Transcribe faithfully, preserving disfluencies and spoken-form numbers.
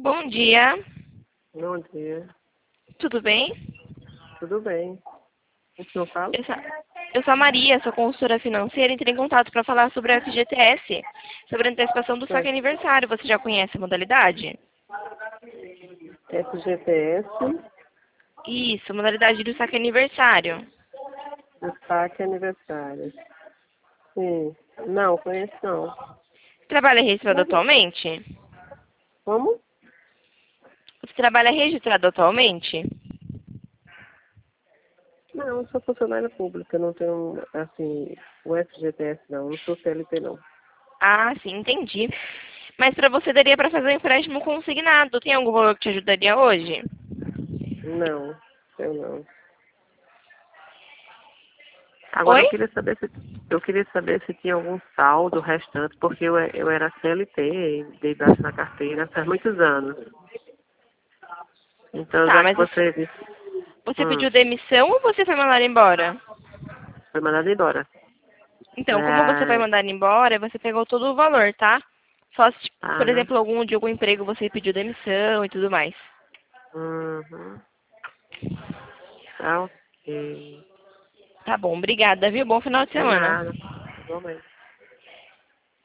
Bom dia, Bom dia. tudo bem? Tudo bem? O senhor fala? Eu sou, eu sou a Maria, sou consultora financeira, entrei em contato para falar sobre a F G T S, sobre a antecipação do saque Certo. aniversário. Você já conhece a modalidade? F G T S, Isso, modalidade do saque aniversário. o saque aniversário. Sim. Não, conheço não. Trabalha registrado atualmente? Como? Você trabalha registrado atualmente? Não, eu sou funcionária pública, não tenho, assim, o F G T S não, não sou C L T não. Ah, sim, entendi. Mas para você daria para fazer um empréstimo consignado. Tem algum valor que te ajudaria hoje? Não, eu não. Agora Oi? eu queria saber se eu queria saber se tinha algum saldo restante, porque eu, eu era C L T, dei braço na carteira faz muitos anos. Então, Tá, já que mas você, você disse, você hum, pediu demissão ou você foi mandado embora? foi mandado embora. Então, como você vai É, mandar embora, você pegou todo o valor, tá? Só se, ah, por né? exemplo, algum de algum emprego você pediu demissão e tudo mais. Uhum. Tá ok. Tá bom, obrigada, viu? Bom final de De semana. nada. Igualmente.